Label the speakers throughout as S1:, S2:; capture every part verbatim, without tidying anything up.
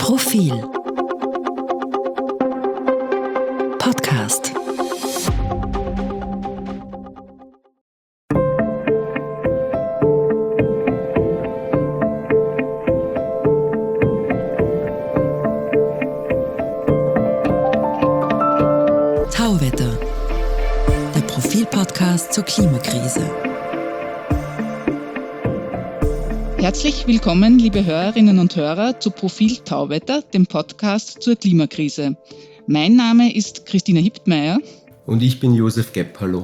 S1: Profil Podcast. Tauwetter, der Profil-Podcast zur Klimakrise.
S2: Herzlich willkommen, liebe Hörerinnen und Hörer, zu Profil Tauwetter, dem Podcast zur Klimakrise. Mein Name ist Christina Hiptmeier.
S3: Und ich bin Josef Gepp. Hallo.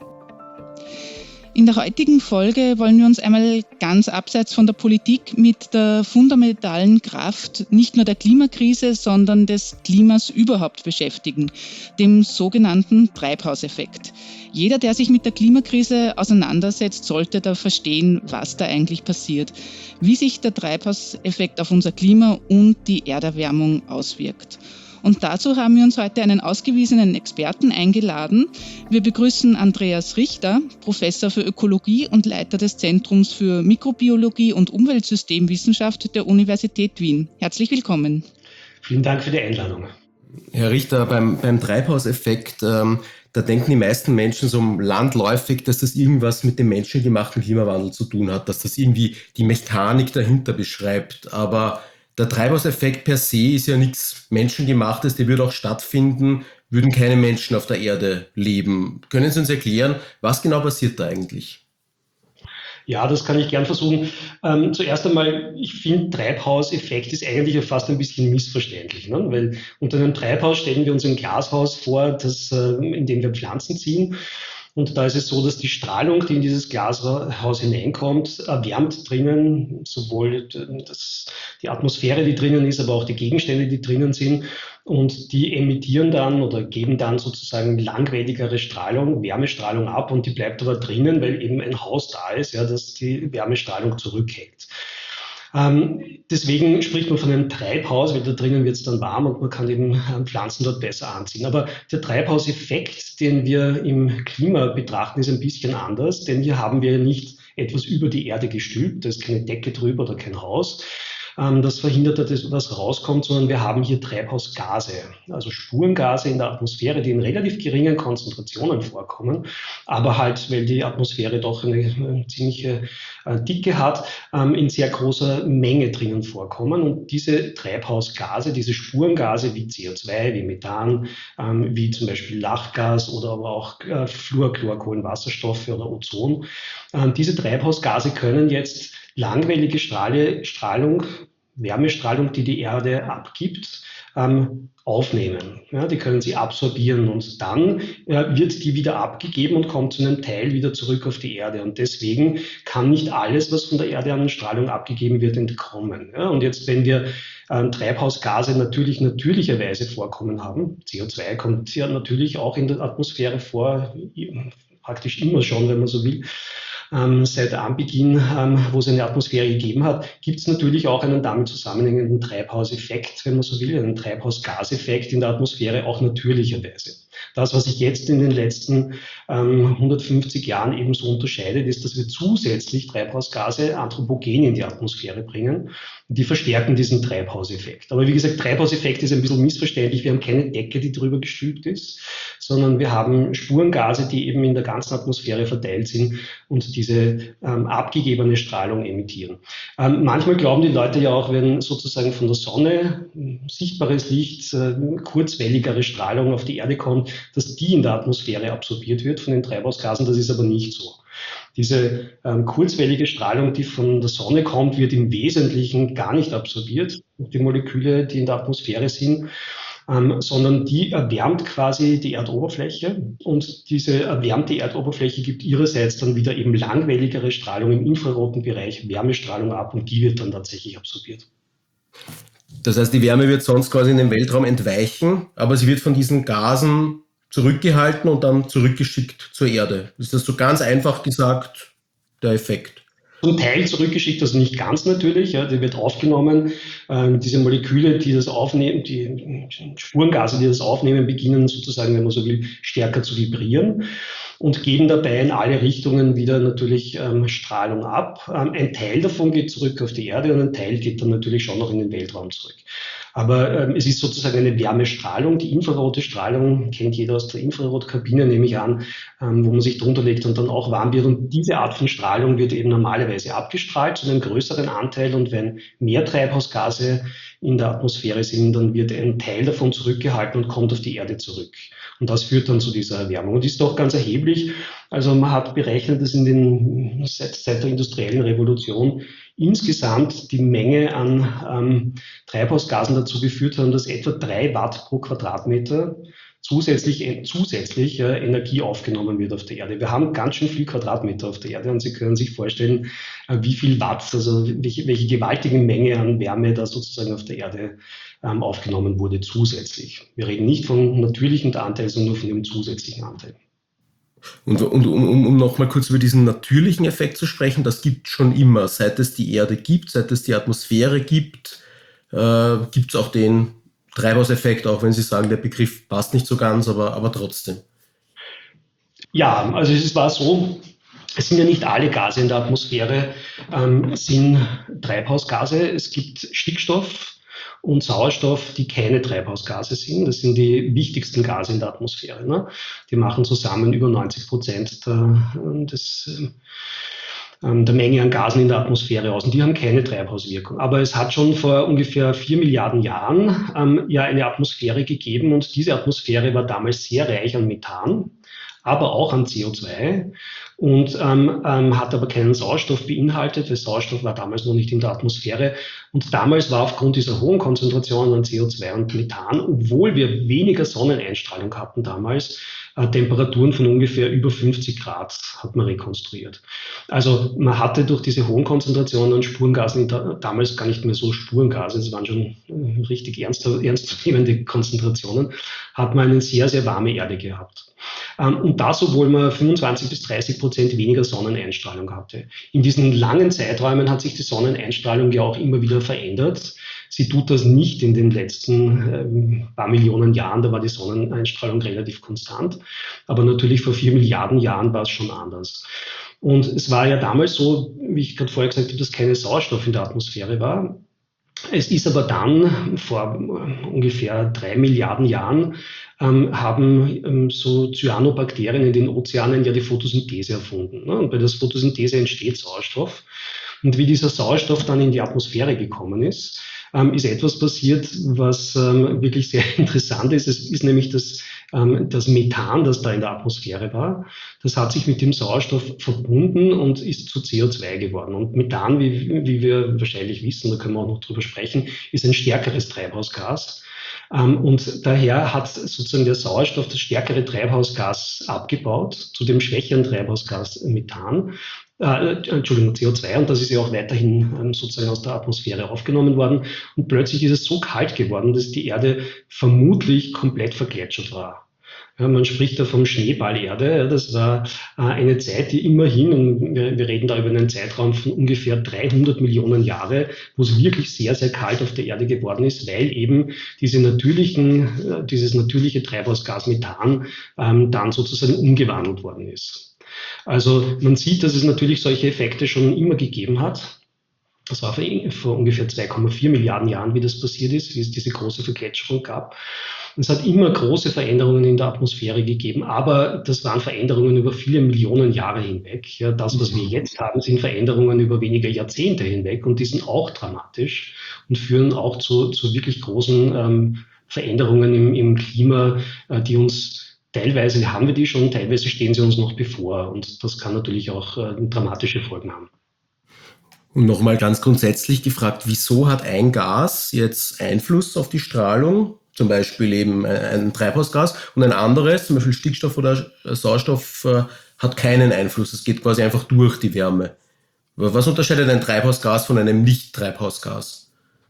S2: In der heutigen Folge wollen wir uns einmal ganz abseits von der Politik mit der fundamentalen Kraft nicht nur der Klimakrise, sondern des Klimas überhaupt beschäftigen, dem sogenannten Treibhauseffekt. Jeder, der sich mit der Klimakrise auseinandersetzt, sollte da verstehen, was da eigentlich passiert, wie sich der Treibhauseffekt auf unser Klima und die Erderwärmung auswirkt. Und dazu haben wir uns heute einen ausgewiesenen Experten eingeladen. Wir begrüßen Andreas Richter, Professor für Ökologie und Leiter des Zentrums für Mikrobiologie und Umweltsystemwissenschaft der Universität Wien. Herzlich willkommen.
S4: Vielen Dank für die Einladung.
S3: Herr Richter, beim, beim Treibhauseffekt, ähm, da denken die meisten Menschen so landläufig, dass das irgendwas mit dem menschengemachten Klimawandel zu tun hat, dass das irgendwie die Mechanik dahinter beschreibt. Aber der Treibhauseffekt per se ist ja nichts Menschengemachtes, der würde auch stattfinden, würden keine Menschen auf der Erde leben. Können Sie uns erklären, was genau passiert da eigentlich?
S4: Ja, das kann ich gern versuchen. Ähm, zuerst einmal, ich finde, Treibhauseffekt ist eigentlich fast ein bisschen missverständlich, ne? Weil unter einem Treibhaus stellen wir uns ein Glashaus vor, das, äh, in dem wir Pflanzen ziehen. Und da ist es so, dass die Strahlung, die in dieses Glashaus hineinkommt, erwärmt drinnen sowohl das, die Atmosphäre, die drinnen ist, aber auch die Gegenstände, die drinnen sind. Und die emittieren dann oder geben dann sozusagen langwelligere Strahlung, Wärmestrahlung ab, und die bleibt aber drinnen, weil eben ein Haus da ist, ja, das die Wärmestrahlung zurückhält. Ähm, deswegen spricht man von einem Treibhaus, weil da drinnen wird es dann warm und man kann eben äh, Pflanzen dort besser anziehen. Aber der Treibhauseffekt, den wir im Klima betrachten, ist ein bisschen anders, denn hier haben wir nicht etwas über die Erde gestülpt, da ist keine Decke drüber oder kein Haus. Das verhindert, dass was rauskommt, sondern wir haben hier Treibhausgase, also Spurengase in der Atmosphäre, die in relativ geringen Konzentrationen vorkommen, aber halt, weil die Atmosphäre doch eine, eine ziemliche äh, Dicke hat, ähm, in sehr großer Menge drinnen vorkommen. Und diese Treibhausgase, diese Spurengase wie C O zwei, wie Methan, ähm, wie zum Beispiel Lachgas oder aber auch äh, Fluorchlorkohlenwasserstoffe oder Ozon, äh, diese Treibhausgase können jetzt langwellige Strahle, Strahlung, Wärmestrahlung, die die Erde abgibt, ähm, aufnehmen. Ja, die können sie absorbieren und dann äh, wird die wieder abgegeben und kommt zu einem Teil wieder zurück auf die Erde. Und deswegen kann nicht alles, was von der Erde an Strahlung abgegeben wird, entkommen. Ja, und jetzt, wenn wir äh, Treibhausgase natürlich natürlicherweise vorkommen haben, C O zwei kommt ja natürlich auch in der Atmosphäre vor, praktisch immer schon, wenn man so will, Ähm, seit Anbeginn, ähm, wo es eine Atmosphäre gegeben hat, gibt es natürlich auch einen damit zusammenhängenden Treibhauseffekt, wenn man so will, einen Treibhausgaseffekt in der Atmosphäre, auch natürlicherweise. Das, was sich jetzt in den letzten ähm, hundertfünfzig Jahren eben so unterscheidet, ist, dass wir zusätzlich Treibhausgase anthropogen in die Atmosphäre bringen. Die verstärken diesen Treibhauseffekt. Aber wie gesagt, Treibhauseffekt ist ein bisschen missverständlich. Wir haben keine Decke, die drüber gestülpt ist, sondern wir haben Spurengase, die eben in der ganzen Atmosphäre verteilt sind und diese ähm, abgegebene Strahlung emittieren. Ähm, manchmal glauben die Leute ja auch, wenn sozusagen von der Sonne sichtbares Licht, äh, kurzwelligere Strahlung auf die Erde kommt, dass die in der Atmosphäre absorbiert wird von den Treibhausgasen. Das ist aber nicht so. Diese ähm, kurzwellige Strahlung, die von der Sonne kommt, wird im Wesentlichen gar nicht absorbiert, die Moleküle, die in der Atmosphäre sind, ähm, sondern die erwärmt quasi die Erdoberfläche, und diese erwärmte Erdoberfläche gibt ihrerseits dann wieder eben langwelligere Strahlung im infraroten Bereich, Wärmestrahlung ab, und die wird dann tatsächlich absorbiert.
S3: Das heißt, die Wärme wird sonst quasi in den Weltraum entweichen, aber sie wird von diesen Gasen zurückgehalten und dann zurückgeschickt zur Erde. Ist das so ganz einfach gesagt der Effekt?
S4: Zum Teil zurückgeschickt, also nicht ganz natürlich, ja, die wird aufgenommen. Ähm, diese Moleküle, die das aufnehmen, die Spurengase, die das aufnehmen, beginnen sozusagen, wenn man so will, stärker zu vibrieren und geben dabei in alle Richtungen wieder natürlich ähm, Strahlung ab. Ähm, ein Teil davon geht zurück auf die Erde und ein Teil geht dann natürlich schon noch in den Weltraum zurück. Aber ähm, es ist sozusagen eine Wärmestrahlung. Die infrarote Strahlung kennt jeder aus der Infrarotkabine, nehme ich an, ähm, wo man sich drunter legt und dann auch warm wird. Und diese Art von Strahlung wird eben normalerweise abgestrahlt zu einem größeren Anteil. Und wenn mehr Treibhausgase in der Atmosphäre sind, dann wird ein Teil davon zurückgehalten und kommt auf die Erde zurück. Und das führt dann zu dieser Erwärmung. Und ist doch ganz erheblich. Also man hat berechnet, dass in den, seit, seit der industriellen Revolution insgesamt die Menge an ähm, Treibhausgasen dazu geführt haben, dass etwa drei Watt pro Quadratmeter zusätzlich, äh, zusätzlich äh, Energie aufgenommen wird auf der Erde. Wir haben ganz schön viel Quadratmeter auf der Erde und Sie können sich vorstellen, äh, wie viel Watt, also welche, welche gewaltige Menge an Wärme da sozusagen auf der Erde ähm, aufgenommen wurde zusätzlich. Wir reden nicht von natürlichen Anteil, sondern nur von dem zusätzlichen Anteil.
S3: Und, und um, um nochmal kurz über diesen natürlichen Effekt zu sprechen, das gibt es schon immer. Seit es die Erde gibt, seit es die Atmosphäre gibt, äh, gibt es auch den Treibhauseffekt, auch wenn Sie sagen, der Begriff passt nicht so ganz, aber, aber trotzdem.
S4: Ja, also es war so, es sind ja nicht alle Gase in der Atmosphäre, ähm, sind Treibhausgase. Es gibt Stickstoff und Sauerstoff, die keine Treibhausgase sind. Das sind die wichtigsten Gase in der Atmosphäre. Ne? Die machen zusammen über neunzig Prozent der, des, ähm, der Menge an Gasen in der Atmosphäre aus. Und die haben keine Treibhauswirkung. Aber es hat schon vor ungefähr vier Milliarden Jahren ähm, ja eine Atmosphäre gegeben. Und diese Atmosphäre war damals sehr reich an Methan, aber auch an C O zwei und ähm, ähm, hat aber keinen Sauerstoff beinhaltet, weil Sauerstoff war damals noch nicht in der Atmosphäre. Und damals war aufgrund dieser hohen Konzentrationen an C O zwei und Methan, obwohl wir weniger Sonneneinstrahlung hatten damals, äh, Temperaturen von ungefähr über fünfzig Grad hat man rekonstruiert. Also man hatte durch diese hohen Konzentrationen an Spurengasen, damals gar nicht mehr so Spurengase, es waren schon äh, richtig ernst, ernstzunehmende Konzentrationen, hat man eine sehr, sehr warme Erde gehabt. Um, und das, obwohl man fünfundzwanzig bis dreißig Prozent weniger Sonneneinstrahlung hatte. In diesen langen Zeiträumen hat sich die Sonneneinstrahlung ja auch immer wieder verändert. Sie tut das nicht in den letzten ähm, paar Millionen Jahren, da war die Sonneneinstrahlung relativ konstant. Aber natürlich vor vier Milliarden Jahren war es schon anders. Und es war ja damals so, wie ich gerade vorher gesagt habe, dass keine Sauerstoff in der Atmosphäre war. Es ist aber dann vor ungefähr drei Milliarden Jahren ähm, haben ähm, so Cyanobakterien in den Ozeanen ja die Photosynthese erfunden. Ne? Und bei der Photosynthese entsteht Sauerstoff. Und wie dieser Sauerstoff dann in die Atmosphäre gekommen ist, ähm, ist etwas passiert, was ähm, wirklich sehr interessant ist. Es ist nämlich das, ähm, das Methan, das da in der Atmosphäre war. Das hat sich mit dem Sauerstoff verbunden und ist zu C O zwei geworden. Und Methan, wie, wie wir wahrscheinlich wissen, da können wir auch noch drüber sprechen, ist ein stärkeres Treibhausgas. Um, und daher hat sozusagen der Sauerstoff das stärkere Treibhausgas abgebaut zu dem schwächeren Treibhausgas Methan, äh, Entschuldigung, C O zwei, und das ist ja auch weiterhin ähm, sozusagen aus der Atmosphäre aufgenommen worden. Und plötzlich ist es so kalt geworden, dass die Erde vermutlich komplett vergletschert war. Ja, man spricht da vom Schneeballerde. Ja, das war äh, eine Zeit, die immerhin, und wir, wir reden da über einen Zeitraum von ungefähr dreihundert Millionen Jahre, wo es wirklich sehr, sehr kalt auf der Erde geworden ist, weil eben diese natürlichen, äh, dieses natürliche Treibhausgas Methan ähm, dann sozusagen umgewandelt worden ist. Also man sieht, dass es natürlich solche Effekte schon immer gegeben hat. Das war vor, vor ungefähr zwei Komma vier Milliarden Jahren, wie das passiert ist, wie es diese große Vergletscherung gab. Es hat immer große Veränderungen in der Atmosphäre gegeben, aber das waren Veränderungen über viele Millionen Jahre hinweg. Ja, das, was wir jetzt haben, sind Veränderungen über wenige Jahrzehnte hinweg und die sind auch dramatisch und führen auch zu, zu wirklich großen ähm, Veränderungen im, im Klima, äh, die uns teilweise haben wir die schon, teilweise stehen sie uns noch bevor und das kann natürlich auch äh, dramatische Folgen haben.
S3: Und nochmal ganz grundsätzlich gefragt, wieso hat ein Gas jetzt Einfluss auf die Strahlung? Zum Beispiel eben ein Treibhausgas und ein anderes, zum Beispiel Stickstoff oder Sauerstoff, hat keinen Einfluss. Es geht quasi einfach durch die Wärme. Was unterscheidet ein Treibhausgas von einem Nicht-Treibhausgas?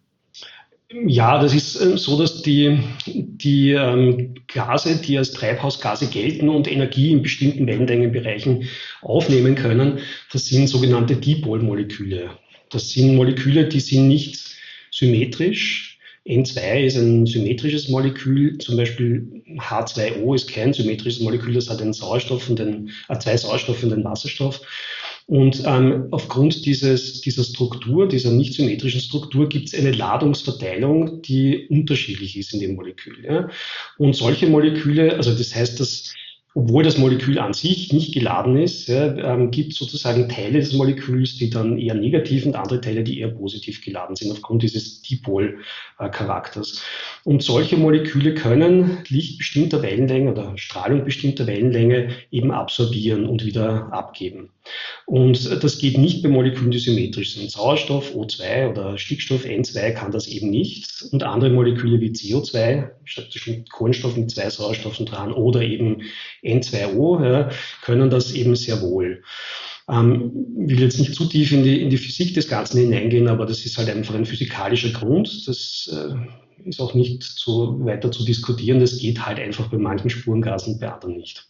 S4: Ja, das ist so, dass die, die ähm, Gase, die als Treibhausgase gelten und Energie in bestimmten Wellenlängenbereichen aufnehmen können, das sind sogenannte Dipolmoleküle. Das sind Moleküle, die sind nicht symmetrisch. N zwei ist ein symmetrisches Molekül, zum Beispiel H zwei O ist kein symmetrisches Molekül, das hat einen Sauerstoff und einen, äh, zwei Sauerstoff und einen Wasserstoff. Und ähm, aufgrund dieses, dieser Struktur, dieser nicht symmetrischen Struktur, gibt es eine Ladungsverteilung, die unterschiedlich ist in dem Molekül. Ja? Und solche Moleküle, also das heißt, dass obwohl das Molekül an sich nicht geladen ist, ja, ähm, gibt es sozusagen Teile des Moleküls, die dann eher negativ und andere Teile, die eher positiv geladen sind, aufgrund dieses Dipol-Charakters. Und solche Moleküle können Licht bestimmter Wellenlänge oder Strahlung bestimmter Wellenlänge eben absorbieren und wieder abgeben. Und das geht nicht bei Molekülen, die symmetrisch sind. Sauerstoff O zwei oder Stickstoff N zwei kann das eben nicht. Und andere Moleküle wie C O zwei, statt Kohlenstoff mit zwei Sauerstoffen dran, oder eben N zwei O, ja, können das eben sehr wohl. Ähm, ich will jetzt nicht zu tief in die, in die Physik des Ganzen hineingehen, aber das ist halt einfach ein physikalischer Grund. Das äh, ist auch nicht so weiter zu diskutieren. Das geht halt einfach bei manchen Spurengasen und bei anderen nicht.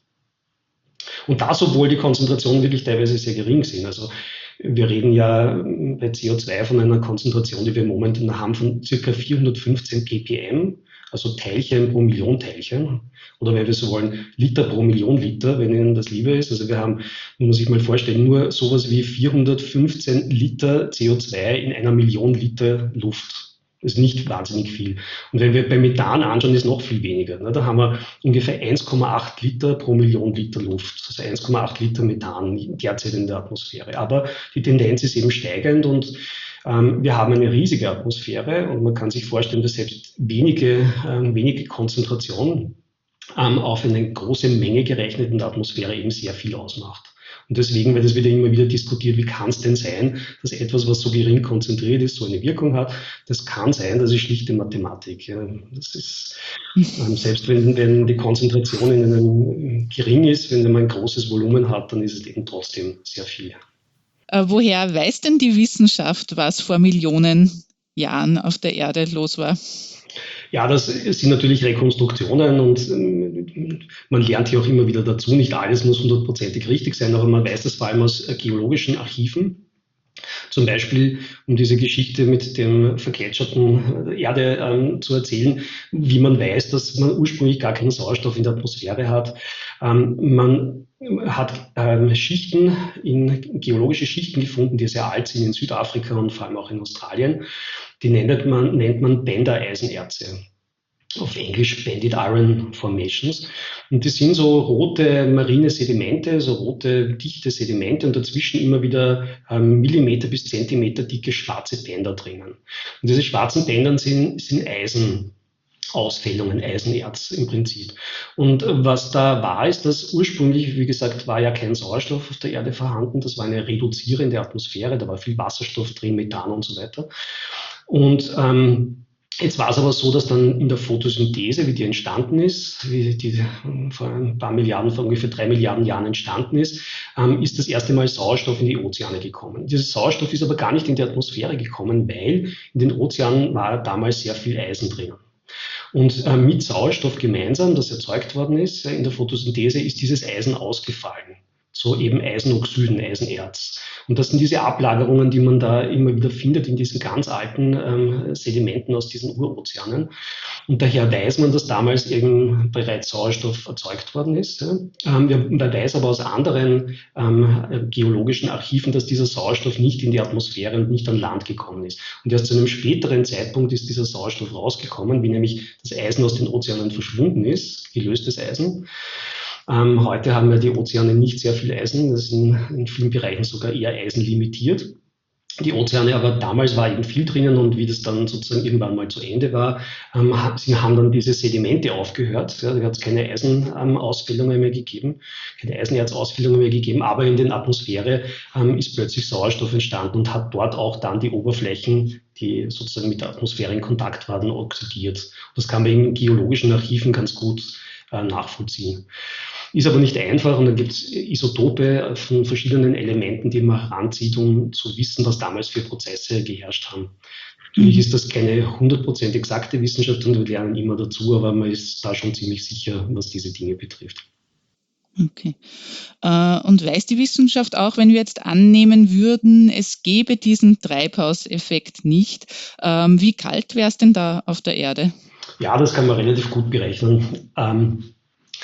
S4: Und das, obwohl die Konzentrationen wirklich teilweise sehr gering sind. Also wir reden ja bei C O zwei von einer Konzentration, die wir momentan haben, von ca. vierhundertfünfzehn ppm, also Teilchen pro Million Teilchen. Oder wenn wir so wollen, Liter pro Million Liter, wenn Ihnen das lieber ist. Also wir haben, muss man sich mal vorstellen, nur sowas wie vierhundertfünfzehn Liter C O zwei in einer Million Liter Luft. Das ist nicht wahnsinnig viel. Und wenn wir bei Methan anschauen, ist es noch viel weniger. Da haben wir ungefähr eins Komma acht Liter pro Million Liter Luft. Also eins Komma acht Liter Methan derzeit in der Atmosphäre. Aber die Tendenz ist eben steigend und ähm, wir haben eine riesige Atmosphäre und man kann sich vorstellen, dass selbst wenige, ähm, wenige Konzentrationen ähm, auf eine große Menge gerechnet in der Atmosphäre eben sehr viel ausmacht. Und deswegen wird es wieder immer wieder diskutiert, wie kann es denn sein, dass etwas, was so gering konzentriert ist, so eine Wirkung hat. Das kann sein, das ist schlichte Mathematik. Ja. Das ist, ähm, selbst wenn, wenn die Konzentration in einem gering ist, wenn man ein großes Volumen hat, dann ist es eben trotzdem sehr viel.
S2: Äh, woher weiß denn die Wissenschaft, was vor Millionen Jahren auf der Erde los war?
S4: Ja, das sind natürlich Rekonstruktionen und man lernt hier auch immer wieder dazu. Nicht alles muss hundertprozentig richtig sein, aber man weiß das vor allem aus geologischen Archiven. Zum Beispiel, um diese Geschichte mit dem vergletscherten Erde ähm, zu erzählen, wie man weiß, dass man ursprünglich gar keinen Sauerstoff in der Atmosphäre hat. Ähm, man hat ähm, Schichten, in geologische Schichten gefunden, die sehr alt sind in Südafrika und vor allem auch in Australien. Die nennt man, nennt man Bender-Eisenerze. Auf Englisch Banded Iron Formations. Und das sind so rote marine Sedimente, so rote dichte Sedimente und dazwischen immer wieder ähm, Millimeter bis Zentimeter dicke schwarze Bänder drinnen. Und diese schwarzen Bänder sind, sind Eisenausfällungen, Eisenerz im Prinzip. Und was da war, ist, dass ursprünglich, wie gesagt, war ja kein Sauerstoff auf der Erde vorhanden. Das war eine reduzierende Atmosphäre, da war viel Wasserstoff drin, Methan und so weiter. Und ähm, jetzt war es aber so, dass dann in der Photosynthese, wie die entstanden ist, wie die vor ein paar Milliarden, vor ungefähr drei Milliarden Jahren entstanden ist, ähm, ist das erste Mal Sauerstoff in die Ozeane gekommen. Dieser Sauerstoff ist aber gar nicht in die Atmosphäre gekommen, weil in den Ozeanen war damals sehr viel Eisen drin. Und äh, mit Sauerstoff gemeinsam, das erzeugt worden ist äh, in der Photosynthese, ist dieses Eisen ausgefallen. So eben Eisenoxiden, Eisenerz. Und das sind diese Ablagerungen, die man da immer wieder findet in diesen ganz alten ähm, Sedimenten aus diesen Urozeanen. Und daher weiß man, dass damals eben bereits Sauerstoff erzeugt worden ist. Ja. Ähm, man weiß aber aus anderen ähm, geologischen Archiven, dass dieser Sauerstoff nicht in die Atmosphäre und nicht an Land gekommen ist. Und erst zu einem späteren Zeitpunkt ist dieser Sauerstoff rausgekommen, wie nämlich das Eisen aus den Ozeanen verschwunden ist, gelöstes Eisen. Ähm, heute haben ja die Ozeane nicht sehr viel Eisen, das ist in, in vielen Bereichen sogar eher eisenlimitiert. Die Ozeane, aber damals war eben viel drinnen und wie das dann sozusagen irgendwann mal zu Ende war, ähm, sie haben dann diese Sedimente aufgehört. Ja, da hat es keine Eisenausfällungen mehr gegeben, keine Eisenerzausfällungen mehr gegeben, aber in der Atmosphäre ähm, ist plötzlich Sauerstoff entstanden und hat dort auch dann die Oberflächen, die sozusagen mit der Atmosphäre in Kontakt waren, oxidiert. Das kann man in geologischen Archiven ganz gut äh, nachvollziehen. Ist aber nicht einfach und dann gibt es Isotope von verschiedenen Elementen, die man heranzieht, um zu wissen, was damals für Prozesse geherrscht haben. Natürlich ist das keine hundert Prozent exakte Wissenschaft und wir lernen immer dazu, aber man ist da schon ziemlich sicher, was diese Dinge betrifft.
S2: Okay. Und weiß die Wissenschaft auch, wenn wir jetzt annehmen würden, es gäbe diesen Treibhauseffekt nicht, wie kalt wäre es denn da auf der Erde?
S4: Ja, das kann man relativ gut berechnen. Ähm,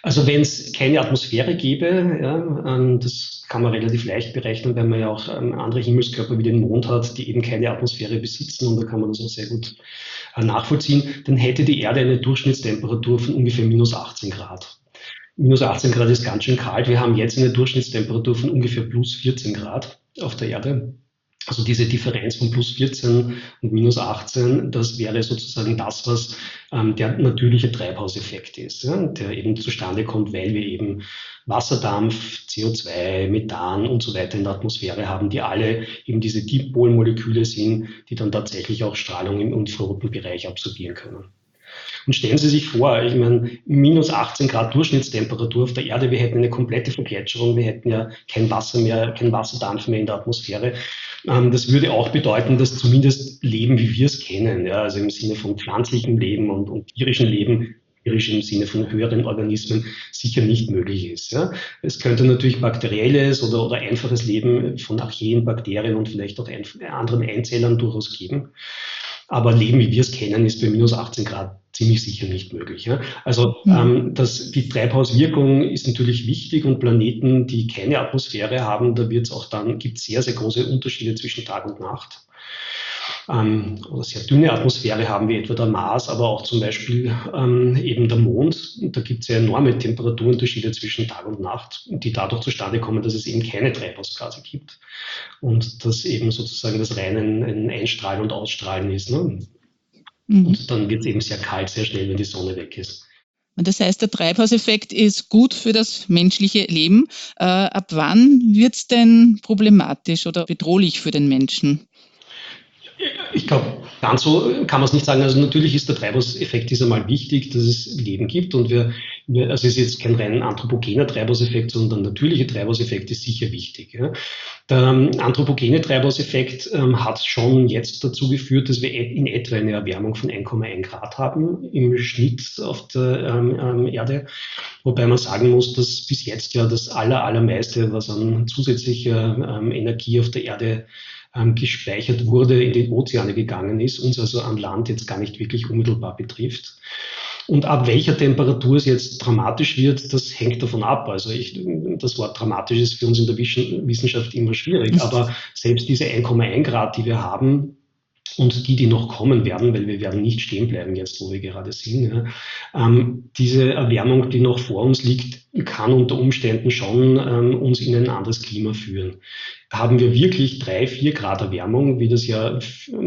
S4: Also wenn es keine Atmosphäre gäbe, ja, das kann man relativ leicht berechnen, weil man ja auch andere Himmelskörper wie den Mond hat, die eben keine Atmosphäre besitzen, und da kann man das auch sehr gut nachvollziehen, dann hätte die Erde eine Durchschnittstemperatur von ungefähr minus achtzehn Grad. Minus achtzehn Grad ist ganz schön kalt. Wir haben jetzt eine Durchschnittstemperatur von ungefähr plus vierzehn Grad auf der Erde. Also diese Differenz von plus vierzehn und minus achtzehn, das wäre sozusagen das, was ähm, der natürliche Treibhauseffekt ist, ja, der eben zustande kommt, weil wir eben Wasserdampf, C O zwei, Methan und so weiter in der Atmosphäre haben, die alle eben diese Dipolmoleküle sind, die dann tatsächlich auch Strahlung im infraroten Bereich absorbieren können. Und stellen Sie sich vor, ich meine, minus achtzehn Grad Durchschnittstemperatur auf der Erde, wir hätten eine komplette Vergletscherung, wir hätten ja kein Wasser mehr, kein Wasserdampf mehr in der Atmosphäre. Ähm, das würde auch bedeuten, dass zumindest Leben, wie wir es kennen, ja, also im Sinne von pflanzlichem Leben und, und tierischem Leben, tierisch im Sinne von höheren Organismen, sicher nicht möglich ist. Ja. Es könnte natürlich bakterielles oder, oder einfaches Leben von Archeen, Bakterien und vielleicht auch ein, anderen Einzellern durchaus geben. Aber Leben, wie wir es kennen, ist bei minus achtzehn Grad ziemlich sicher nicht möglich. Ja? Also mhm. ähm, das, die Treibhauswirkung ist natürlich wichtig, und Planeten, die keine Atmosphäre haben, da wird es auch dann, gibt es sehr, sehr große Unterschiede zwischen Tag und Nacht. Ähm, oder sehr dünne Atmosphäre haben wie etwa der Mars, aber auch zum Beispiel ähm, eben der Mond. Da gibt es ja enorme Temperaturunterschiede zwischen Tag und Nacht, die dadurch zustande kommen, dass es eben keine Treibhausgase gibt und dass eben sozusagen das reine ein Einstrahlen und Ausstrahlen ist. Ne? Mhm. Und dann wird es eben sehr kalt, sehr schnell, wenn die Sonne weg ist.
S2: Und das heißt, der Treibhauseffekt ist gut für das menschliche Leben. Äh, ab wann wird es denn problematisch oder bedrohlich für den Menschen?
S4: Ich glaube, ganz so kann man es nicht sagen. Also natürlich ist der Treibhauseffekt ist einmal wichtig, dass es Leben gibt, und wir, wir also es ist jetzt kein rein anthropogener Treibhauseffekt, sondern der natürliche Treibhauseffekt ist sicher wichtig. Ja. Der ähm, anthropogene Treibhauseffekt ähm, hat schon jetzt dazu geführt, dass wir in etwa eine Erwärmung von eins Komma eins Grad haben im Schnitt auf der ähm, Erde, wobei man sagen muss, dass bis jetzt ja das aller, allermeiste, was an zusätzlicher ähm, Energie auf der Erde gespeichert wurde, in die Ozeane gegangen ist, uns also an Land jetzt gar nicht wirklich unmittelbar betrifft. Und ab welcher Temperatur es jetzt dramatisch wird, das hängt davon ab. Also ich, das Wort dramatisch ist für uns in der Wissenschaft immer schwierig, aber selbst diese eins Komma eins Grad, die wir haben, und die, die noch kommen werden, weil wir werden nicht stehen bleiben jetzt, wo wir gerade sind. Ja. Ähm, diese Erwärmung, die noch vor uns liegt, kann unter Umständen schon ähm, uns in ein anderes Klima führen. Haben wir wirklich drei, vier Grad Erwärmung, wie das ja,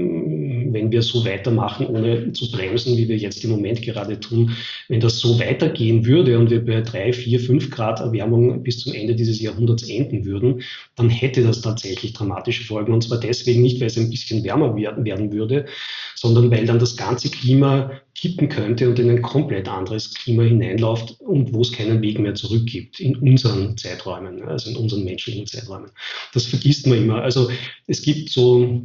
S4: ähm, wenn wir so weitermachen, ohne zu bremsen, wie wir jetzt im Moment gerade tun, wenn das so weitergehen würde und wir bei drei, vier, fünf Grad Erwärmung bis zum Ende dieses Jahrhunderts enden würden, dann hätte das tatsächlich dramatische Folgen. Und zwar deswegen nicht, weil es ein bisschen wärmer werden, werden würde, sondern weil dann das ganze Klima kippen könnte und in ein komplett anderes Klima hineinläuft, und wo es keinen Weg mehr zurück gibt in unseren Zeiträumen, also in unseren menschlichen Zeiträumen. Das vergisst man immer. Also es gibt so,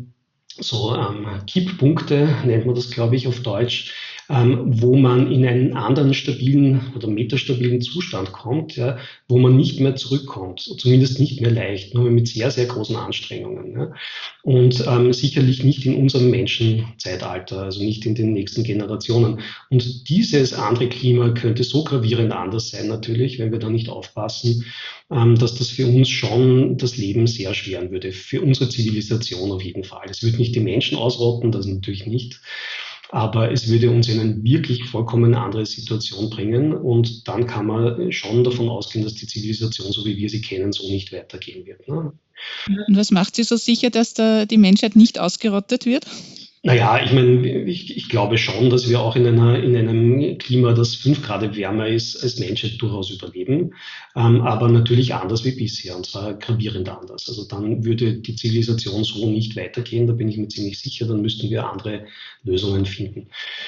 S4: so ähm, Kipppunkte, nennt man das, glaube ich, auf Deutsch, ähm, wo man in einen anderen stabilen oder metastabilen Zustand kommt, ja, wo man nicht mehr zurückkommt, zumindest nicht mehr leicht, nur mit sehr, sehr großen Anstrengungen. Ja. Und ähm, sicherlich nicht in unserem Menschenzeitalter, also nicht in den nächsten Generationen. Und dieses andere Klima könnte so gravierend anders sein natürlich, wenn wir da nicht aufpassen, ähm, dass das für uns schon das Leben sehr erschweren würde, für unsere Zivilisation auf jeden Fall. Es würde nicht die Menschen ausrotten, das natürlich nicht. Aber es würde uns in eine wirklich vollkommen andere Situation bringen, und dann kann man schon davon ausgehen, dass die Zivilisation, so wie wir sie kennen, so nicht weitergehen wird. Ne?
S2: Und was macht Sie so sicher, dass da die Menschheit nicht ausgerottet wird?
S4: Naja, ich meine, ich, ich glaube schon, dass wir auch in, einer, in einem Klima, das fünf Grad wärmer ist, als Menschheit durchaus überleben, ähm, aber natürlich anders wie bisher, und zwar gravierend anders. Also dann würde die Zivilisation so nicht weitergehen, da bin ich mir ziemlich sicher, dann müssten wir andere Lösungen finden.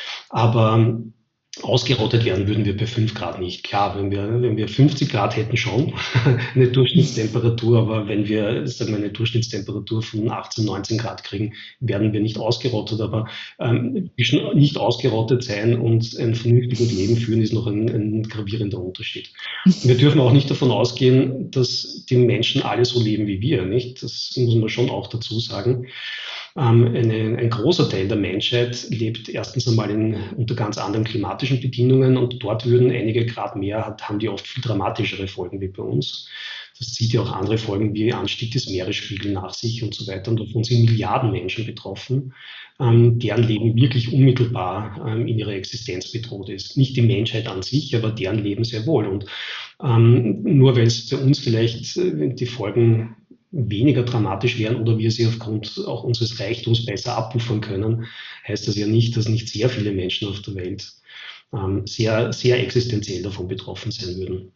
S4: Aber ausgerottet werden würden wir bei fünf Grad nicht. Klar, wenn wir, wenn wir fünfzig Grad hätten, schon eine Durchschnittstemperatur, aber wenn wir, sagen wir eine Durchschnittstemperatur von achtzehn, neunzehn Grad kriegen, werden wir nicht ausgerottet. Aber ähm, nicht ausgerottet sein und ein vernünftiges Leben führen, ist noch ein, ein gravierender Unterschied. Wir dürfen auch nicht davon ausgehen, dass die Menschen alle so leben wie wir, nicht? Das muss man schon auch dazu sagen. Ähm, eine, ein großer Teil der Menschheit lebt erstens einmal in, unter ganz anderen klimatischen Bedingungen und dort würden einige Grad mehr, haben die oft viel dramatischere Folgen wie bei uns. Das zieht ja auch andere Folgen wie Anstieg des Meeresspiegels nach sich und so weiter. Und davon sind Milliarden Menschen betroffen, ähm, deren Leben wirklich unmittelbar ähm, in ihrer Existenz bedroht ist. Nicht die Menschheit an sich, aber deren Leben sehr wohl. Und ähm, nur weil es bei uns vielleicht äh, die Folgen weniger dramatisch wären oder wir sie aufgrund auch unseres Reichtums besser abpuffern können, heißt das ja nicht, dass nicht sehr viele Menschen auf der Welt ähm, sehr, sehr existenziell davon betroffen sein würden.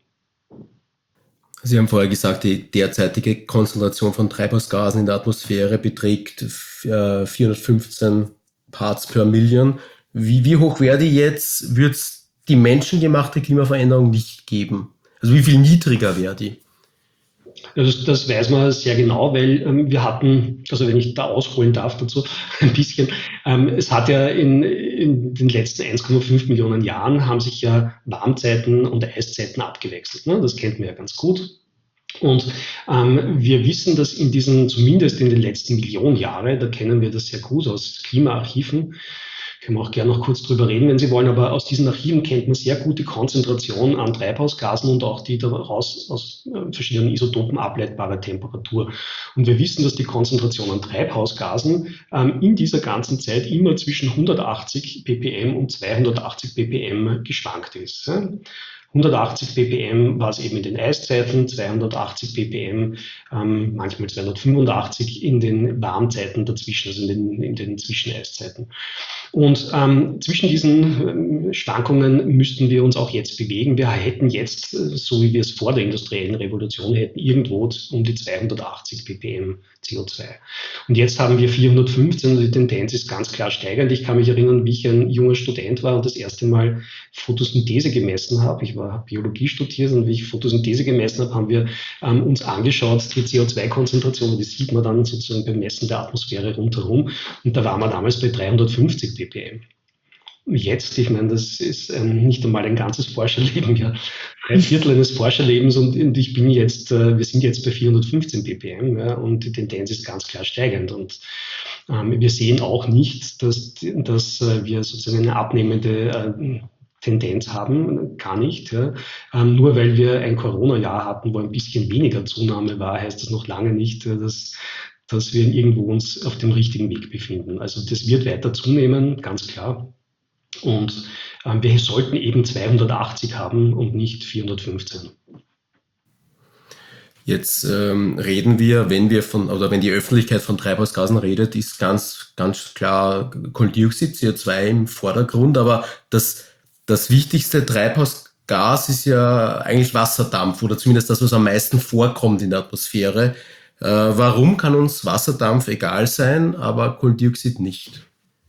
S3: Sie haben vorher gesagt, die derzeitige Konzentration von Treibhausgasen in der Atmosphäre beträgt vierhundertfünfzehn Parts per Million. Wie, wie hoch wäre die jetzt? Wird es die menschengemachte Klimaveränderung nicht geben? Also wie viel niedriger wäre die?
S4: Ja, das, das weiß man sehr genau, weil ähm, wir hatten, also wenn ich da ausholen darf dazu ein bisschen, ähm, es hat ja in, in den letzten eins Komma fünf Millionen Jahren haben sich ja Warmzeiten und Eiszeiten abgewechselt. Ne? Das kennt man ja ganz gut. Und ähm, wir wissen, dass in diesen, zumindest in den letzten Millionen Jahre, da kennen wir das sehr gut aus Klimaarchiven, können wir auch gerne noch kurz drüber reden, wenn Sie wollen, aber aus diesen Archiven kennt man sehr gut die Konzentration an Treibhausgasen und auch die daraus aus verschiedenen Isotopen ableitbare Temperatur. Und wir wissen, dass die Konzentration an Treibhausgasen ähm, in dieser ganzen Zeit immer zwischen hundertachtzig ppm und zweihundertachtzig ppm geschwankt ist. Ja? hundertachtzig ppm war es eben in den Eiszeiten, zweihundertachtzig ppm, ähm, manchmal zweihundertfünfundachtzig in den Warmzeiten dazwischen, also in den, in den Zwischeneiszeiten. Und ähm, zwischen diesen ähm, Schwankungen müssten wir uns auch jetzt bewegen. Wir hätten jetzt, so wie wir es vor der industriellen Revolution hätten, irgendwo um die zweihundertachtzig ppm C O zwei. Und jetzt haben wir vierhundertfünfzehn und die Tendenz ist ganz klar steigend. Ich kann mich erinnern, wie ich ein junger Student war und das erste Mal Photosynthese gemessen habe. Ich war Biologie studiert und wie ich Photosynthese gemessen habe, haben wir ähm, uns angeschaut, die C O zwei Konzentration, die sieht man dann sozusagen beim Messen der Atmosphäre rundherum. Und da waren wir damals bei dreihundertfünfzig ppm. Jetzt, ich meine, das ist ähm, nicht einmal ein ganzes Forscherleben, ja, ein Viertel eines Forscherlebens und, und ich bin jetzt, äh, wir sind jetzt bei vierhundertfünfzehn ppm, ja, und die Tendenz ist ganz klar steigend und ähm, wir sehen auch nicht, dass, dass äh, wir sozusagen eine abnehmende äh, Tendenz haben, gar nicht. Ja. Ähm, nur weil wir ein Corona-Jahr hatten, wo ein bisschen weniger Zunahme war, heißt das noch lange nicht, dass dass wir irgendwo uns auf dem richtigen Weg befinden. Also das wird weiter zunehmen, ganz klar. Und ähm, wir sollten eben zweihundertachtzig haben und nicht vierhundertfünfzehn.
S3: Jetzt ähm, reden wir, wenn wir von, oder wenn die Öffentlichkeit von Treibhausgasen redet, ist ganz, ganz klar Kohlendioxid, C O zwei im Vordergrund, aber das, das wichtigste Treibhausgas ist ja eigentlich Wasserdampf oder zumindest das, was am meisten vorkommt in der Atmosphäre. Äh, warum kann uns Wasserdampf egal sein, aber Kohlendioxid nicht?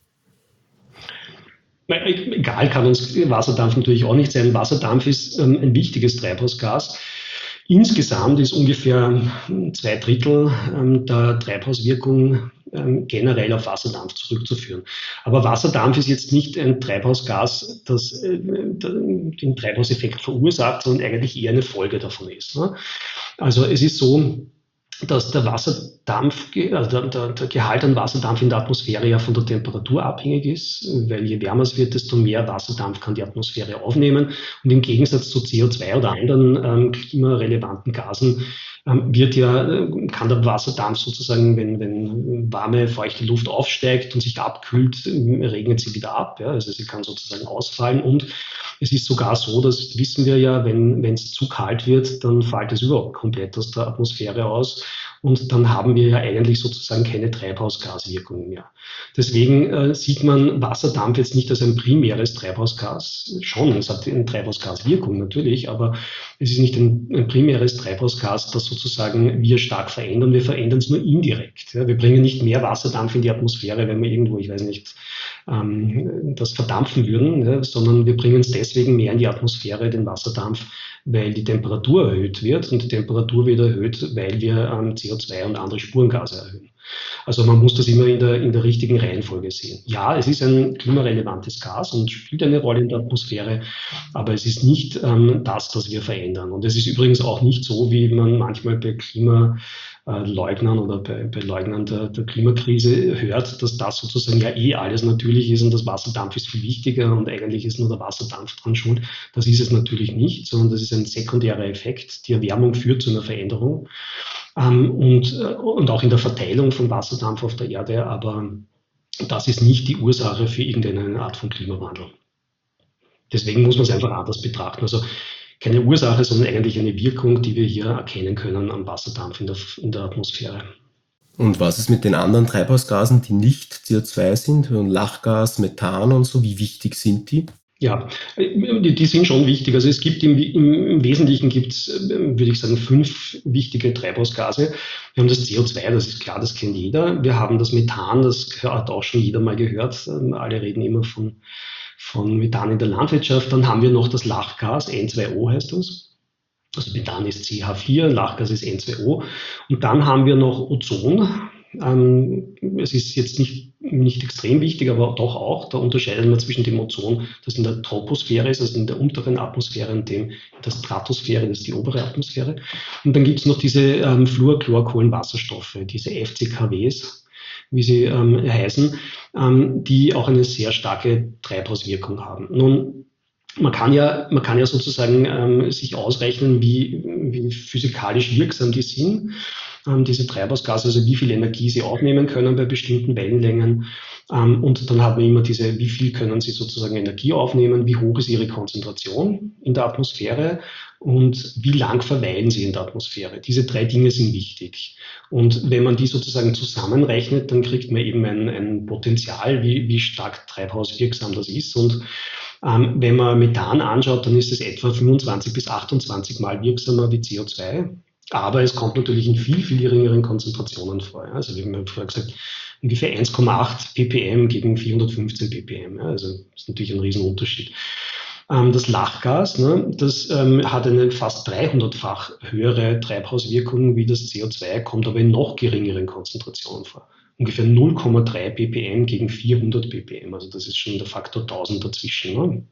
S4: Egal kann uns Wasserdampf natürlich auch nicht sein. Wasserdampf ist ähm, ein wichtiges Treibhausgas. Insgesamt ist ungefähr zwei Drittel ähm, der Treibhauswirkung ähm, generell auf Wasserdampf zurückzuführen. Aber Wasserdampf ist jetzt nicht ein Treibhausgas, das äh, den Treibhauseffekt verursacht, sondern eigentlich eher eine Folge davon ist. Ne? Also es ist so, dass der Wasserdampf, also der, der, der Gehalt an Wasserdampf in der Atmosphäre ja von der Temperatur abhängig ist, weil je wärmer es wird, desto mehr Wasserdampf kann die Atmosphäre aufnehmen. Und im Gegensatz zu C O zwei oder anderen ähm, klimarelevanten Gasen ähm, wird ja, kann der Wasserdampf sozusagen, wenn, wenn warme, feuchte Luft aufsteigt und sich abkühlt, regnet sie wieder ab. Ja? Also sie kann sozusagen ausfallen und es ist sogar so, das wissen wir ja, wenn wenn es zu kalt wird, dann fällt es überhaupt komplett aus der Atmosphäre aus und dann haben wir ja eigentlich sozusagen keine Treibhausgaswirkung mehr. Deswegen äh, sieht man Wasserdampf jetzt nicht als ein primäres Treibhausgas. Schon, es hat eine Treibhausgaswirkung natürlich, aber es ist nicht ein, ein primäres Treibhausgas, das sozusagen wir stark verändern. Wir verändern es nur indirekt. Ja. Wir bringen nicht mehr Wasserdampf in die Atmosphäre, wenn wir irgendwo, ich weiß nicht, ähm, das verdampfen würden, ja, sondern wir bringen es deswegen mehr in die Atmosphäre, den Wasserdampf, weil die Temperatur erhöht wird und die Temperatur wird erhöht, weil wir ähm, C O zwei und andere Spurengase erhöhen. Also man muss das immer in der, in der richtigen Reihenfolge sehen. Ja, es ist ein klimarelevantes Gas und spielt eine Rolle in der Atmosphäre, aber es ist nicht ähm, das, das wir verändern. Und es ist übrigens auch nicht so, wie man manchmal bei Klima äh, Leugnern oder bei, bei Leugnern der, der Klimakrise hört, dass das sozusagen ja eh alles natürlich ist und das Wasserdampf ist viel wichtiger und eigentlich ist nur der Wasserdampf dran schuld. Das ist es natürlich nicht, sondern das ist ein sekundärer Effekt. Die Erwärmung führt zu einer Veränderung ähm, und, äh, und auch in der Verteilung von Wasserdampf auf der Erde, aber das ist nicht die Ursache für irgendeine Art von Klimawandel. Deswegen muss man es einfach anders betrachten. Also keine Ursache, sondern eigentlich eine Wirkung, die wir hier erkennen können am Wasserdampf in der, in der Atmosphäre.
S3: Und was ist mit den anderen Treibhausgasen, die nicht C O zwei sind, Lachgas, Methan und so, wie wichtig sind die?
S4: Ja, die, die sind schon wichtig. Also es gibt im, im Wesentlichen gibt es, würde ich sagen, fünf wichtige Treibhausgase. Wir haben das C O zwei, das ist klar, das kennt jeder. Wir haben das Methan, das hat auch schon jeder mal gehört. Alle reden immer von, von Methan in der Landwirtschaft. Dann haben wir noch das Lachgas, N zwei O heißt das. Also Methan ist C H vier, Lachgas ist N zwei O. Und dann haben wir noch Ozon. Ähm, es ist jetzt nicht, nicht extrem wichtig, aber doch auch. Da unterscheidet man zwischen dem Ozon, das in der Troposphäre ist, also in der unteren Atmosphäre, und dem in der Stratosphäre, das ist die obere Atmosphäre. Und dann gibt es noch diese ähm, Fluorchlorkohlenwasserstoffe, diese F C K Ws, wie sie ähm, heißen, ähm, die auch eine sehr starke Treibhauswirkung haben. Nun, Man kann ja, man kann ja sozusagen ähm, sich ausrechnen, wie, wie physikalisch wirksam die sind, ähm, diese Treibhausgase, also wie viel Energie sie aufnehmen können bei bestimmten Wellenlängen. Ähm, und dann haben wir immer diese, wie viel können sie sozusagen Energie aufnehmen, wie hoch ist ihre Konzentration in der Atmosphäre und wie lang verweilen sie in der Atmosphäre. Diese drei Dinge sind wichtig. Und wenn man die sozusagen zusammenrechnet, dann kriegt man eben ein, ein Potenzial, wie, wie stark treibhauswirksam das ist. Und Ähm, wenn man Methan anschaut, dann ist es etwa fünfundzwanzig bis achtundzwanzig Mal wirksamer wie C O zwei. Aber es kommt natürlich in viel, viel geringeren Konzentrationen vor. Ja. Also wie wir vorher gesagt, ungefähr eins Komma acht ppm gegen vierhundertfünfzehn ppm. Ja. Also das ist natürlich ein Riesenunterschied. Ähm, das Lachgas, ne, das ähm, hat eine fast dreihundertfach höhere Treibhauswirkung wie das C O zwei, kommt aber in noch geringeren Konzentrationen vor. Ungefähr null Komma drei ppm gegen vierhundert ppm, also das ist schon der Faktor tausend dazwischen. Ne?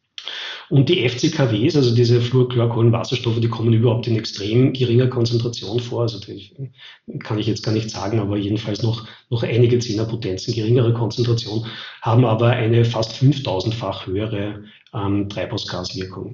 S4: Und die F C K Ws, also diese Fluorchlorkohlenwasserstoffe, die kommen überhaupt in extrem geringer Konzentration vor, also die kann ich jetzt gar nicht sagen, aber jedenfalls noch, noch einige Zehnerpotenzen geringere Konzentration, haben aber eine fast fünftausendfach höhere ähm, Treibhausgaswirkung.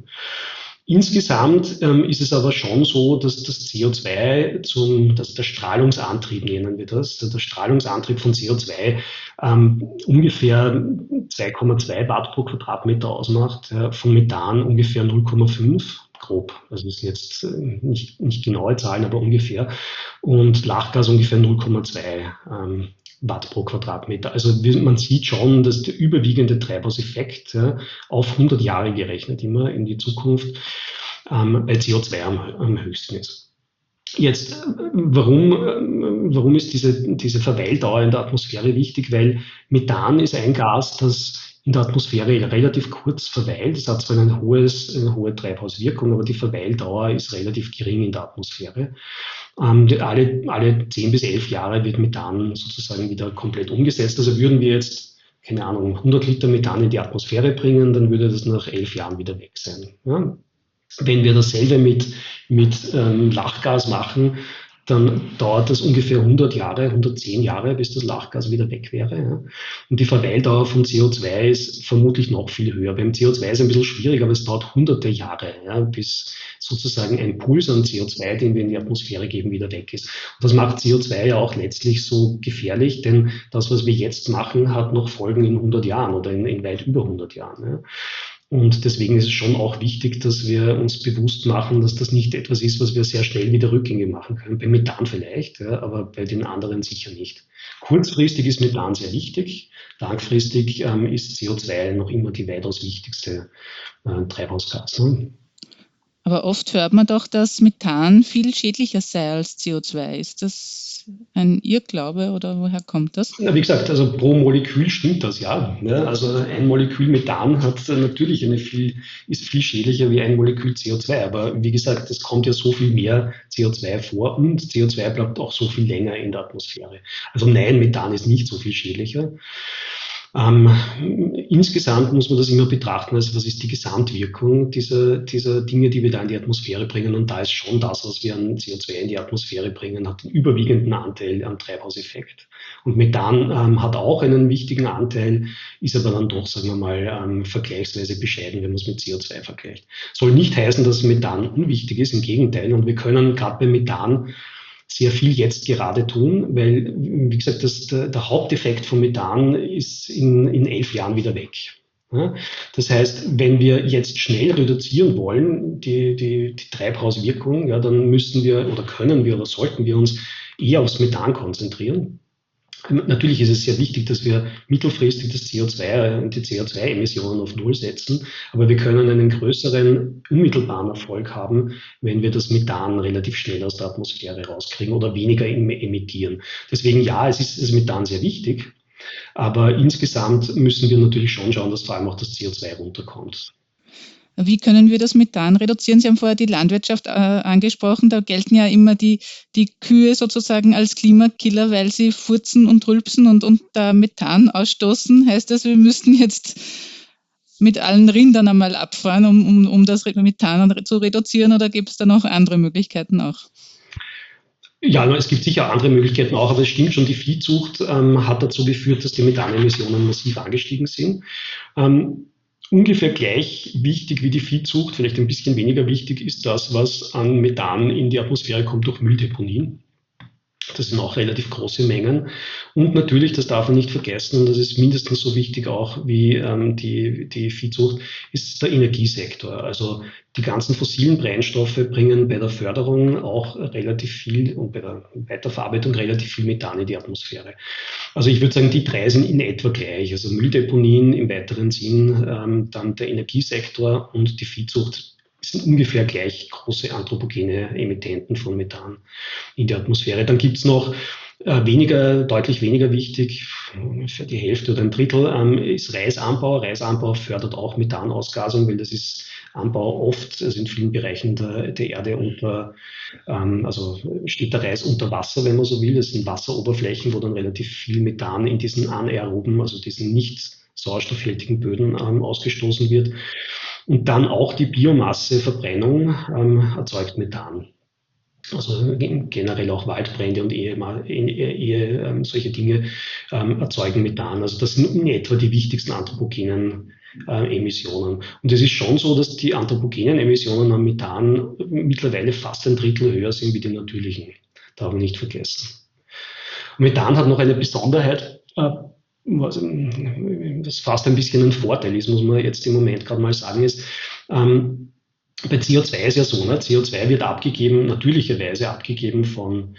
S4: Insgesamt ähm, ist es aber schon so, dass das C O zwei, zum, dass der Strahlungsantrieb nennen wir das, der Strahlungsantrieb von C O zwei ähm, ungefähr zwei Komma zwei Watt pro Quadratmeter ausmacht, ja, von Methan ungefähr null Komma fünf, grob. Also das sind jetzt äh, nicht, nicht genaue Zahlen, aber ungefähr. Und Lachgas ungefähr null Komma zwei ähm, Watt pro Quadratmeter. Also man sieht schon, dass der überwiegende Treibhauseffekt ja, auf hundert Jahre gerechnet immer in die Zukunft ähm, bei C O zwei am, am höchsten ist. Jetzt, warum, warum ist diese, diese Verweildauer in der Atmosphäre wichtig? Weil Methan ist ein Gas, das in der Atmosphäre relativ kurz verweilt. Es hat zwar ein hohes, eine hohe Treibhauswirkung, aber die Verweildauer ist relativ gering in der Atmosphäre. Ähm, alle, alle zehn bis elf Jahre wird Methan sozusagen wieder komplett umgesetzt. Also würden wir jetzt, keine Ahnung, hundert Liter Methan in die Atmosphäre bringen, dann würde das nach elf Jahren wieder weg sein. Ja? Wenn wir dasselbe mit, mit ähm, Lachgas machen, dann dauert das ungefähr hundert Jahre, hundertzehn Jahre, bis das Lachgas wieder weg wäre. Ja. Und die Verweildauer von C O zwei ist vermutlich noch viel höher. Beim C O zwei ist es ein bisschen schwierig, aber es dauert hunderte Jahre, ja, bis sozusagen ein Puls an C O zwei, den wir in die Atmosphäre geben, wieder weg ist. Und das macht C O zwei ja auch letztlich so gefährlich, denn das, was wir jetzt machen, hat noch Folgen in hundert Jahren oder in, in weit über hundert Jahren. Ja. Und deswegen ist es schon auch wichtig, dass wir uns bewusst machen, dass das nicht etwas ist, was wir sehr schnell wieder rückgängig machen können. Bei Methan vielleicht, ja, aber bei den anderen sicher nicht. Kurzfristig ist Methan sehr wichtig, langfristig ähm, ist C O zwei noch immer die weitaus wichtigste äh, Treibhausgas. Ne?
S2: Aber oft hört man doch, dass Methan viel schädlicher sei als C O zwei. Ist das ein Irrglaube oder woher kommt das?
S4: Na, wie gesagt, also pro Molekül stimmt das, ja. ja. Also ein Molekül Methan hat natürlich eine viel, ist viel schädlicher wie ein Molekül C O zwei. Aber wie gesagt, es kommt ja so viel mehr C O zwei vor und C O zwei bleibt auch so viel länger in der Atmosphäre. Also nein, Methan ist nicht so viel schädlicher. Ähm, insgesamt muss man das immer betrachten, also was ist die Gesamtwirkung dieser, dieser Dinge, die wir da in die Atmosphäre bringen. Und da ist schon das, was wir an C O zwei in die Atmosphäre bringen, hat den überwiegenden Anteil am Treibhauseffekt. Und Methan ähm, hat auch einen wichtigen Anteil, ist aber dann doch, sagen wir mal, ähm, vergleichsweise bescheiden, wenn man es mit C O zwei vergleicht. Soll nicht heißen, dass Methan unwichtig ist, im Gegenteil. Und wir können gerade bei Methan sehr viel jetzt gerade tun, weil, wie gesagt, das, der, der Haupteffekt von Methan ist in, in elf Jahren wieder weg. Ja? Das heißt, wenn wir jetzt schnell reduzieren wollen, die, die, die Treibhauswirkung, ja, dann müssen wir oder können wir oder sollten wir uns eher aufs Methan konzentrieren. Natürlich ist es sehr wichtig, dass wir mittelfristig das C O zwei und die C O zwei Emissionen auf Null setzen, aber wir können einen größeren unmittelbaren Erfolg haben, wenn wir das Methan relativ schnell aus der Atmosphäre rauskriegen oder weniger emittieren. Deswegen ja, es ist das Methan sehr wichtig, aber insgesamt müssen wir natürlich schon schauen, dass vor allem auch das C O zwei runterkommt.
S2: Wie können wir das Methan reduzieren? Sie haben vorher die Landwirtschaft äh, angesprochen. Da gelten ja immer die, die Kühe sozusagen als Klimakiller, weil sie furzen und rülpsen und, und da Methan ausstoßen. Heißt das, wir müssten jetzt mit allen Rindern einmal abfahren, um, um, um das Methan zu reduzieren? Oder gibt es da noch andere Möglichkeiten auch?
S4: Ja, es gibt sicher andere Möglichkeiten auch, aber es stimmt schon, die Viehzucht ähm, hat dazu geführt, dass die Methanemissionen massiv angestiegen sind. Ähm, Ungefähr gleich wichtig wie die Viehzucht, vielleicht ein bisschen weniger wichtig, ist das, was an Methan in die Atmosphäre kommt durch Mülldeponien. Das sind auch relativ große Mengen. Und natürlich, das darf man nicht vergessen, und das ist mindestens so wichtig auch wie ähm, die, die Viehzucht, ist der Energiesektor. Also die ganzen fossilen Brennstoffe bringen bei der Förderung auch relativ viel und bei der Weiterverarbeitung relativ viel Methan in die Atmosphäre. Also ich würde sagen, die drei sind in etwa gleich. Also Mülldeponien im weiteren Sinn, ähm, dann der Energiesektor und die Viehzucht sind ungefähr gleich große anthropogene Emittenten von Methan in der Atmosphäre. Dann gibt es noch äh, weniger, deutlich weniger wichtig, für die Hälfte oder ein Drittel, ähm, ist Reisanbau. Reisanbau fördert auch Methanausgasung, weil das ist Anbau oft, also in vielen Bereichen der, der Erde unter, ähm, also steht der Reis unter Wasser, wenn man so will. Das sind Wasseroberflächen, wo dann relativ viel Methan in diesen anaeroben, also diesen nicht sauerstoffhaltigen Böden ähm, ausgestoßen wird. Und dann auch die Biomasseverbrennung ähm, erzeugt Methan. Also generell auch Waldbrände und Ehe, Ehe, Ehe ähm, solche Dinge ähm, erzeugen Methan. Also das sind in etwa die wichtigsten anthropogenen äh, Emissionen. Und es ist schon so, dass die anthropogenen Emissionen an Methan mittlerweile fast ein Drittel höher sind wie die natürlichen. Darf man nicht vergessen. Und Methan hat noch eine Besonderheit, äh, was, das fast ein bisschen ein Vorteil ist, muss man jetzt im Moment gerade mal sagen, ist, ähm, bei C O zwei ist ja so, ne? C O zwei wird abgegeben, natürlicherweise abgegeben von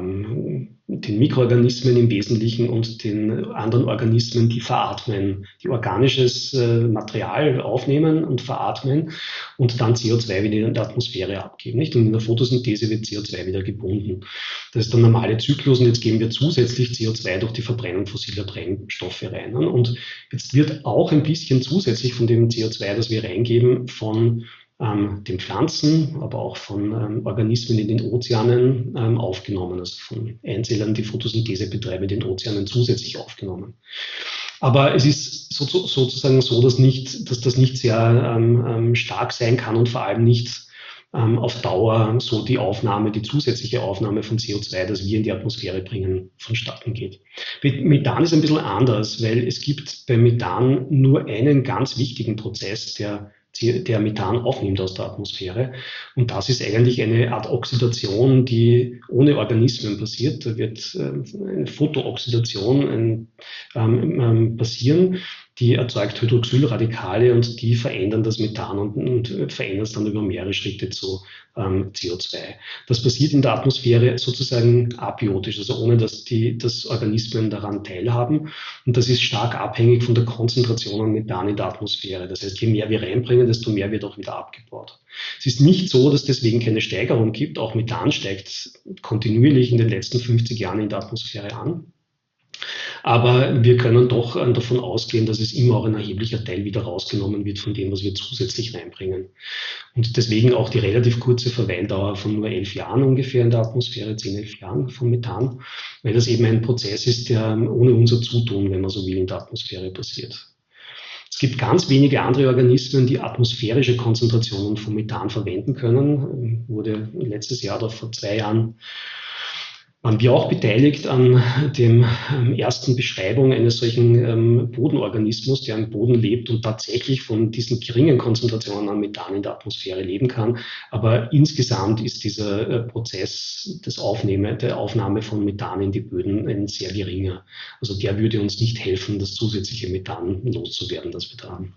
S4: ähm, den Mikroorganismen im Wesentlichen und den anderen Organismen, die veratmen, die organisches äh, Material aufnehmen und veratmen und dann C O zwei wieder in der Atmosphäre abgeben. Nicht? Und in der Photosynthese wird C O zwei wieder gebunden. Das ist der normale Zyklus und jetzt geben wir zusätzlich C O zwei durch die Verbrennung fossiler Brennstoffe rein. Und jetzt wird auch ein bisschen zusätzlich von dem C O zwei, das wir reingeben, von ähm, den Pflanzen, aber auch von ähm, Organismen in den Ozeanen ähm, aufgenommen, also von Einzellern, die Photosynthese betreiben, in den Ozeanen zusätzlich aufgenommen. Aber es ist so, so, sozusagen so, dass, nicht, dass das nicht sehr ähm, stark sein kann und vor allem nicht ähm, auf Dauer so die Aufnahme, die zusätzliche Aufnahme von C O zwei, das wir in die Atmosphäre bringen, vonstatten geht. Mit Methan ist ein bisschen anders, weil es gibt bei Methan nur einen ganz wichtigen Prozess, der der Methan aufnimmt aus der Atmosphäre. Und das ist eigentlich eine Art Oxidation, die ohne Organismen passiert. Da wird äh, eine Photooxidation ein, ähm, passieren, die erzeugt Hydroxylradikale und die verändern das Methan und, und verändern es dann über mehrere Schritte zu ähm, C O zwei. Das passiert in der Atmosphäre sozusagen abiotisch, also ohne dass die dass Organismen daran teilhaben. Und das ist stark abhängig von der Konzentration an Methan in der Atmosphäre. Das heißt, je mehr wir reinbringen, desto mehr wird auch wieder abgebaut. Es ist nicht so, dass deswegen keine Steigerung gibt. Auch Methan steigt kontinuierlich in den letzten fünfzig Jahren in der Atmosphäre an. Aber wir können doch davon ausgehen, dass es immer auch ein erheblicher Teil wieder rausgenommen wird von dem, was wir zusätzlich reinbringen. Und deswegen auch die relativ kurze Verweildauer von nur elf Jahren ungefähr in der Atmosphäre, zehn, elf Jahren von Methan, weil das eben ein Prozess ist, der ohne unser Zutun, wenn man so will, in der Atmosphäre passiert. Es gibt ganz wenige andere Organismen, die atmosphärische Konzentrationen von Methan verwenden können. Wurde letztes Jahr oder vor zwei Jahren waren wir auch beteiligt an dem ähm, ersten Beschreibung eines solchen ähm, Bodenorganismus, der im Boden lebt und tatsächlich von diesen geringen Konzentrationen an Methan in der Atmosphäre leben kann. Aber insgesamt ist dieser äh, Prozess des Aufnahme, der Aufnahme von Methan in die Böden ein sehr geringer. Also der würde uns nicht helfen, das zusätzliche Methan loszuwerden, das wir da haben.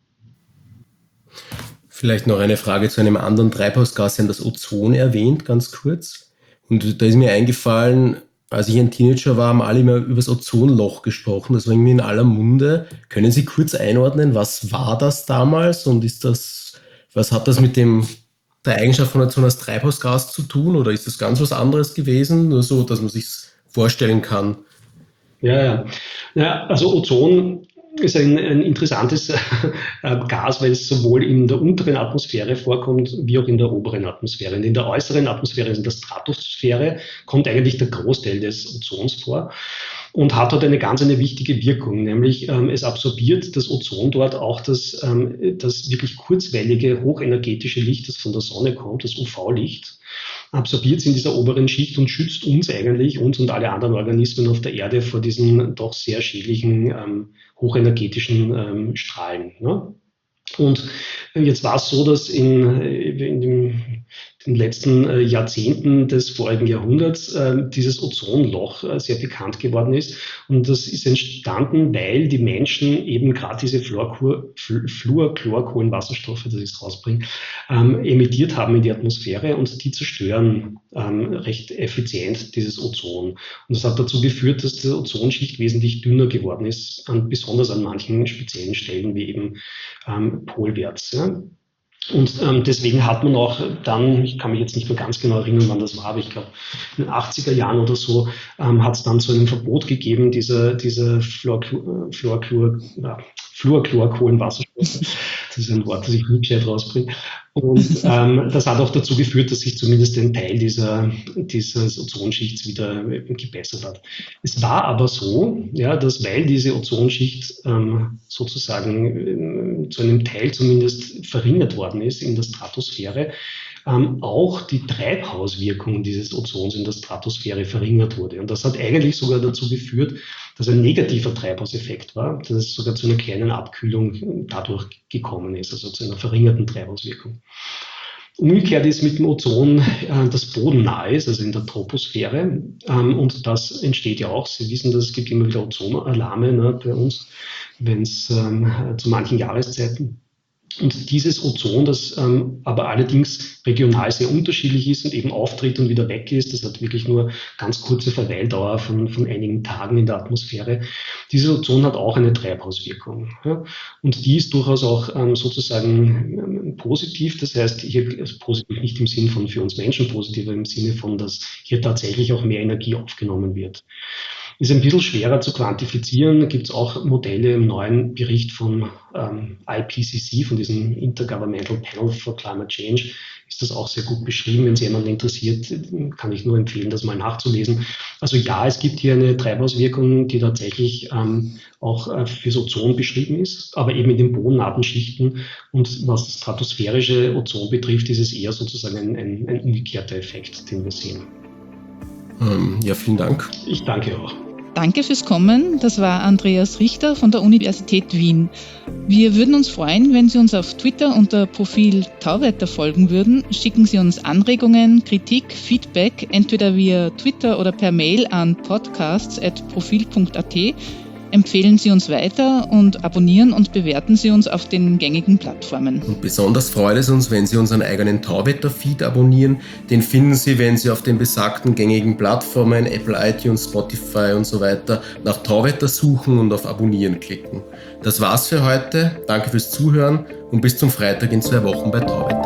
S3: Vielleicht noch eine Frage zu einem anderen Treibhausgas, Sie haben das Ozon erwähnt, ganz kurz. Und da ist mir eingefallen, als ich ein Teenager war, haben alle immer über das Ozonloch gesprochen. Das war irgendwie in aller Munde. Können Sie kurz einordnen, was war das damals und ist das, was hat das mit dem, der Eigenschaft von Ozon als Treibhausgas zu tun oder ist das ganz was anderes gewesen? Nur so, dass man sich vorstellen kann.
S4: Ja, ja. Ja, also Ozon ist ein, ein interessantes äh, Gas, weil es sowohl in der unteren Atmosphäre vorkommt, wie auch in der oberen Atmosphäre. Und in der äußeren Atmosphäre, also in der Stratosphäre, kommt eigentlich der Großteil des Ozons vor und hat dort eine ganz eine wichtige Wirkung, nämlich ähm, es absorbiert das Ozon dort auch das, ähm, das wirklich kurzwellige, hochenergetische Licht, das von der Sonne kommt, das U V-Licht, absorbiert es in dieser oberen Schicht und schützt uns eigentlich, uns und alle anderen Organismen auf der Erde vor diesen doch sehr schädlichen, ähm, hochenergetischen ähm, Strahlen. Ne? Und jetzt war es so, dass in, in dem, den letzten Jahrzehnten des vorigen Jahrhunderts äh, dieses Ozonloch äh, sehr bekannt geworden ist. Und das ist entstanden, weil die Menschen eben gerade diese Fluorchlorkohlenwasserstoffe, das ich rausbringe, ähm, emittiert haben in die Atmosphäre und die zerstören ähm, recht effizient dieses Ozon. Und das hat dazu geführt, dass die Ozonschicht wesentlich dünner geworden ist, an, besonders an manchen speziellen Stellen wie eben ähm, polwärts. Ja. Und ähm, deswegen hat man auch dann, ich kann mich jetzt nicht mehr ganz genau erinnern, wann das war, aber ich glaube in den achtziger Jahren oder so, ähm, hat es dann so ein Verbot gegeben, diese, diese Fluorchlor, Fluorchlor, ja, Fluorchlorkohlenwasserstoffe. Das ist ein Wort, das ich nie gescheit rauspringe. Und ähm, das hat auch dazu geführt, dass sich zumindest ein Teil dieser, dieses Ozonschichts wieder gebessert hat. Es war aber so, ja, dass weil diese Ozonschicht ähm, sozusagen äh, zu einem Teil zumindest verringert worden ist in der Stratosphäre, ähm, auch die Treibhauswirkung dieses Ozons in der Stratosphäre verringert wurde. Und das hat eigentlich sogar dazu geführt, dass ein negativer Treibhauseffekt war, dass es sogar zu einer kleinen Abkühlung dadurch gekommen ist, also zu einer verringerten Treibhauswirkung. Umgekehrt ist mit dem Ozon äh, das bodennah ist, also in der Troposphäre. Ähm, und das entsteht ja auch. Sie wissen, dass es gibt immer wieder Ozonalarme, ne, bei uns, wenn es ähm, zu manchen Jahreszeiten. Und dieses Ozon, das ähm, aber allerdings regional sehr unterschiedlich ist und eben auftritt und wieder weg ist, das hat wirklich nur ganz kurze Verweildauer von, von einigen Tagen in der Atmosphäre. Dieses Ozon hat auch eine Treibhauswirkung. Ja? Und die ist durchaus auch ähm, sozusagen ähm, positiv. Das heißt, hier also positiv nicht im Sinn von für uns Menschen positiv, aber im Sinne von, dass hier tatsächlich auch mehr Energie aufgenommen wird. Ist ein bisschen schwerer zu quantifizieren. Da gibt es auch Modelle im neuen Bericht von ähm, I P C C, von diesem Intergovernmental Panel for Climate Change, ist das auch sehr gut beschrieben. Wenn es jemanden interessiert, kann ich nur empfehlen, das mal nachzulesen. Also ja, es gibt hier eine Treibhauswirkung, die tatsächlich ähm, auch äh, fürs Ozon beschrieben ist, aber eben in den bodennahen Schichten. Und was das stratosphärische Ozon betrifft, ist es eher sozusagen ein, ein, ein umgekehrter Effekt, den wir sehen.
S3: Ähm, ja, vielen Dank.
S4: Ich danke auch.
S2: Danke fürs Kommen. Das war Andreas Richter von der Universität Wien. Wir würden uns freuen, wenn Sie uns auf Twitter unter Profil Tauwetter folgen würden. Schicken Sie uns Anregungen, Kritik, Feedback, entweder via Twitter oder per Mail an podcasts at profil punkt at. Empfehlen Sie uns weiter und abonnieren und bewerten Sie uns auf den gängigen Plattformen.
S3: Und besonders freut es uns, wenn Sie unseren eigenen Tauwetter-Feed abonnieren. Den finden Sie, wenn Sie auf den besagten gängigen Plattformen, Apple, iTunes, Spotify und so weiter, nach Tauwetter suchen und auf Abonnieren klicken. Das war's für heute. Danke fürs Zuhören und bis zum Freitag in zwei Wochen bei Tauwetter.